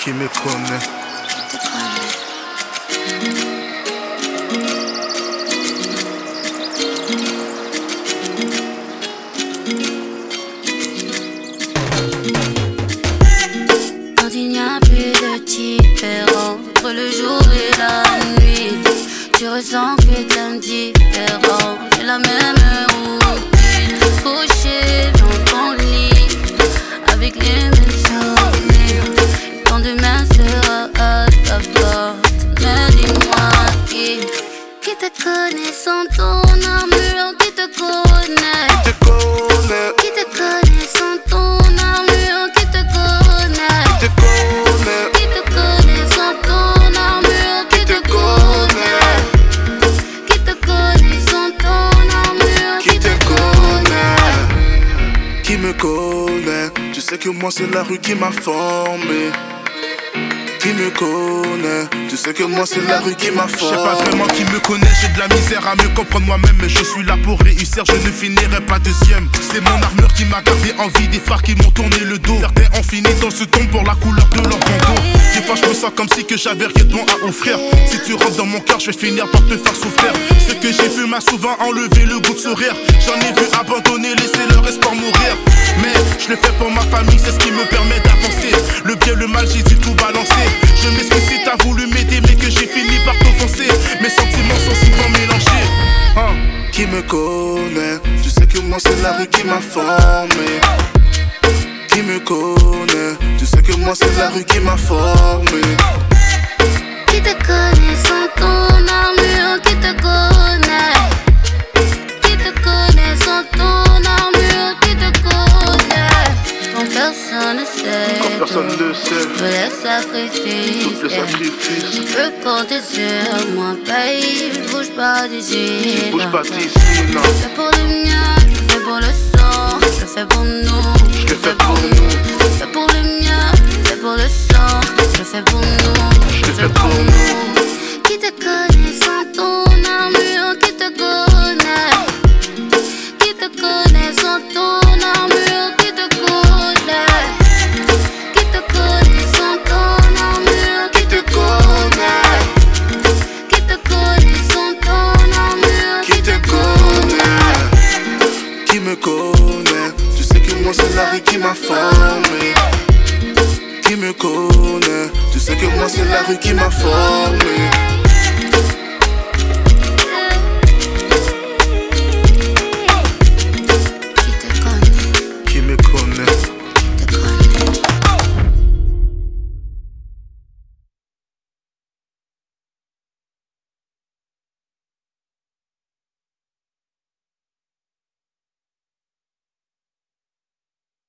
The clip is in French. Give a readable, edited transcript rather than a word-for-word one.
qui me connaît. Quand il n'y a plus de différence entre le jour et la nuit, tu ressens que t'es indifférent. C'est la même routine, couché dans ton lit avec les mêmes souvenirs. Quand demain sera à ta porte, mais dis-moi qui te connaît sans ton armure, qui te connaît, qui te connaît sans ton armure, qui te connaît, qui te connaît sans ton armure, qui te connaît, qui te connaît sans ton armure, qui te connaît, Qui me connaît, tu sais que moi c'est la rue qui m'a formé. Qui me connaît, tu sais que moi c'est la rue qui m'a formé. Je sais pas vraiment qui me connaît, j'ai de la misère à me comprendre moi-même. Mais je suis là pour réussir, je ne finirai pas deuxième. C'est mon armure qui m'a gardé en vie, des phares qui m'ont tourné le dos. Certains ont fini dans ce tombe pour la couleur de leur bandeau. Des fois je me sens comme si que j'avais rien de bon à offrir. Si tu rentres dans mon cœur, je vais finir par te faire souffrir. Ce que j'ai vu m'a souvent enlevé le goût de sourire. J'en ai vu abandonner, laisser leur espoir mourir. Mais je le fais pour ma famille, c'est ce qui me permet d'avancer. Le bien, le mal, j'ai dû tout balancer. Je m'excuse si t'as voulu m'aider, mais que j'ai fini par t'offenser. Mes sentiments sont souvent mélangés. Qui me connaît, tu sais que moi c'est la rue qui m'a formé. Qui me connaît, tu sais que moi c'est la rue qui m'a formé. qui te connaît sans ton armure, qui te connaît, qui te connaît sans ton armure, qui te connaît. Quand personne ne sait, Quand personne ne sait, tous les sacrifices, tous les sacrifices. tu peux compter sur moi, babe. Bouge pas d'ici, Bouge pas d'ici, non. je fais pour le mien, je fais pour le sang, je fais pour nous, Je le fais pour nous, je fais pour le mien, je fais pour le sang, je fais pour nous, je le fais pour nous. qui te connaît sans ton armure, qui te connaît, qui te connaît sans ton armure, qui te connaît, qui te connaît sans ton armure, qui te connaît, qui te connaît sans ton armure, Qui te connaît, qui me connaît, tu sais que moi c'est la rue qui m'a formé. Qui me connaît, tu sais que moi c'est la rue qui m'a formé.